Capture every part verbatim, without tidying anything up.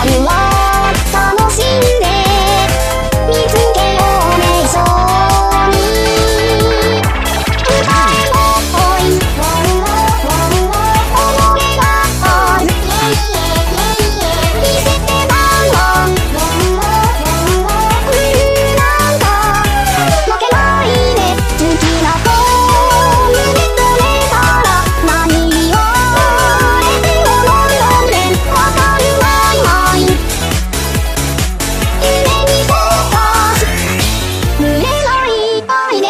夜は楽しんで見つけようね一緒に歌えもっい思いがある見せてワンワンうんなんか負けないね好きな子胸止めたら何言われてもロンロンでわかるまいまい夢にフォーカス胸がいっぱいで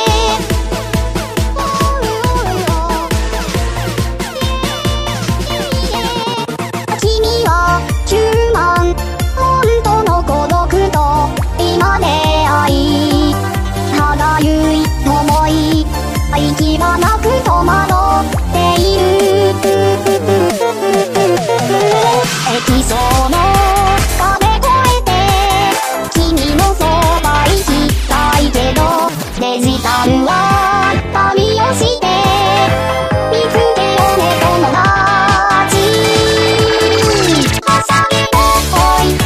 君はヒューマン本当の孤独と今出会い歯がゆい思い息がなく戸惑っているエキソの壁越えて君のそば行きたいけどデジタルは旅をして見つけようね友達はしゃげぼっい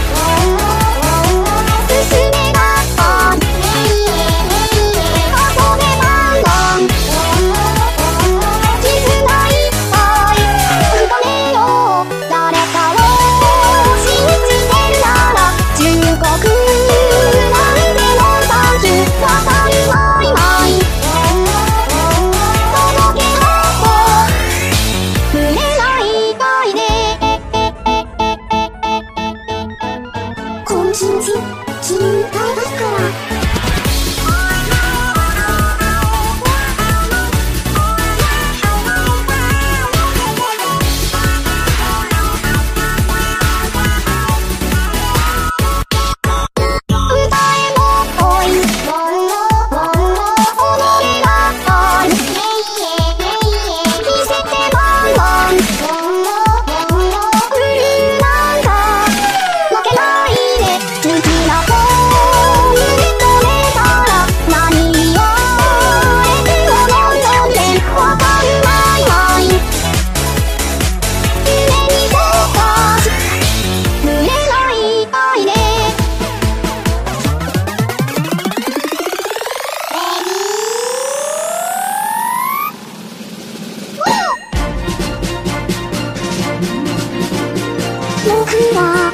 すすめがある遊べワンワン絆いっぱい深めよう誰かを信じてるなら忠告なんてのサンキューわかるまいまい届け方法胸がいっぱいで今日君歌いますから歌えもっい思いがある見せてワンワンうんなんか負けないで好きな子胸止めたら何言われてもロンロンでわかるまいまい夢にフォーカス胸がいっぱいで僕は